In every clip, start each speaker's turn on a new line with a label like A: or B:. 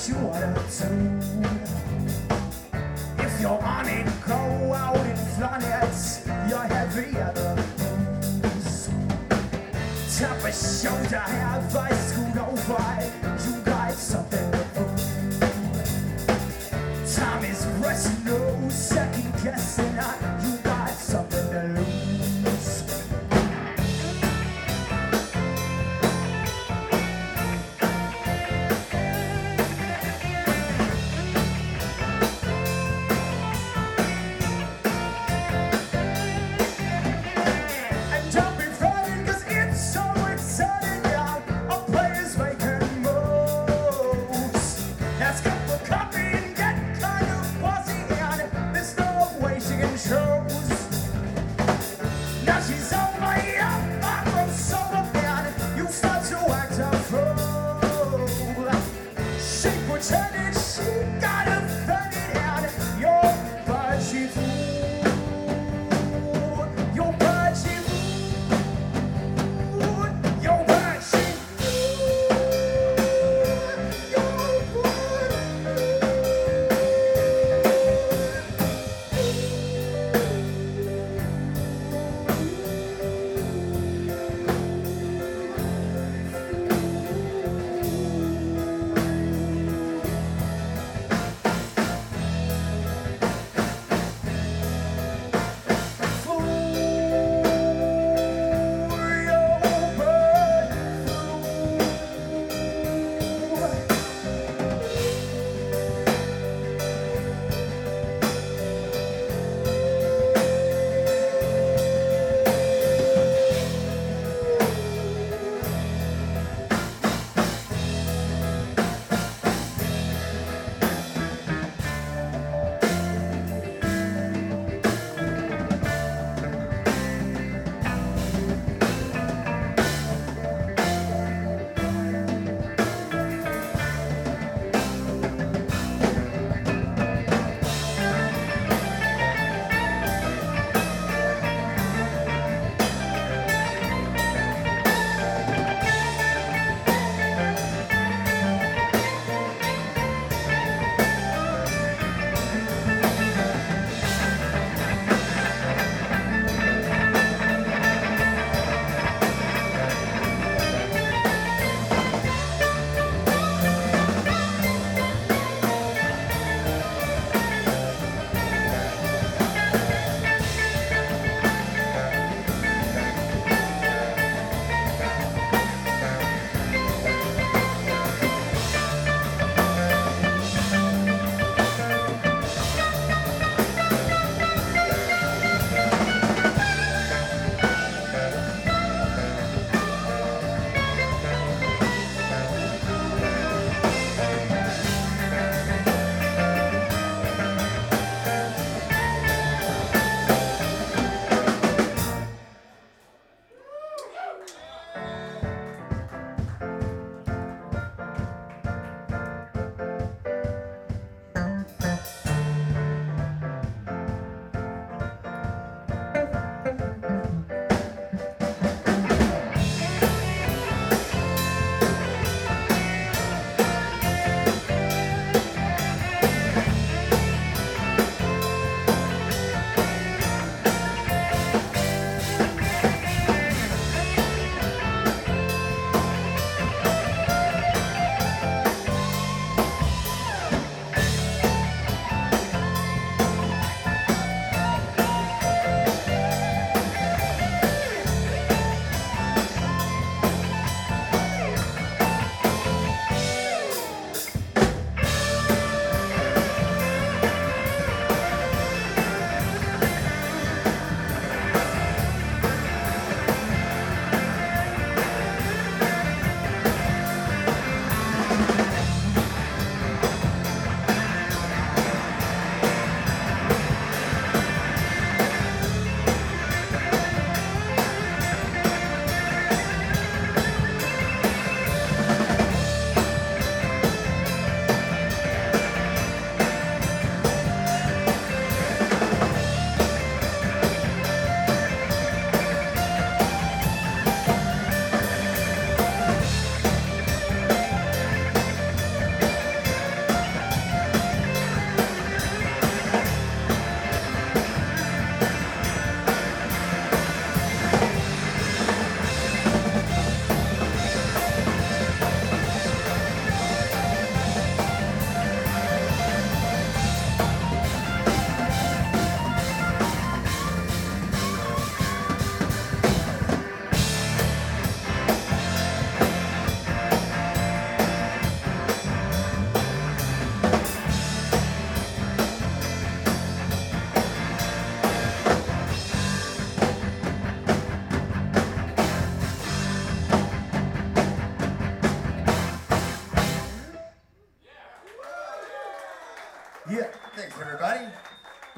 A: what you wanna do. If you're on it, go out and flaunt it. You're heavy at the booze. Tap a shoulder, have I scoot over? You got something to prove. Time is rushing, no second guessing. You got something to lose. And don't be frightened, 'cause it's so exciting now. Our players making moves.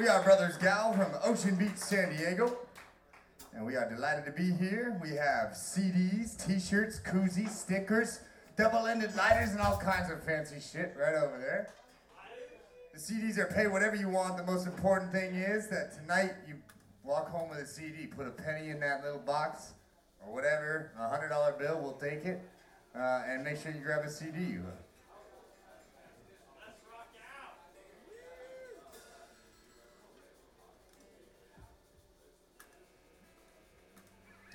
B: We are Brothers Gal from Ocean Beach, San Diego. And we are delighted to be here. We have CDs, t-shirts, koozies, stickers, double-ended lighters, and all kinds of fancy shit right over there. The CDs are pay whatever you want. The most important thing is that tonight you walk home with a CD. Put a penny in that little box or whatever, $100 bill, we'll take it. And make sure you grab a CD.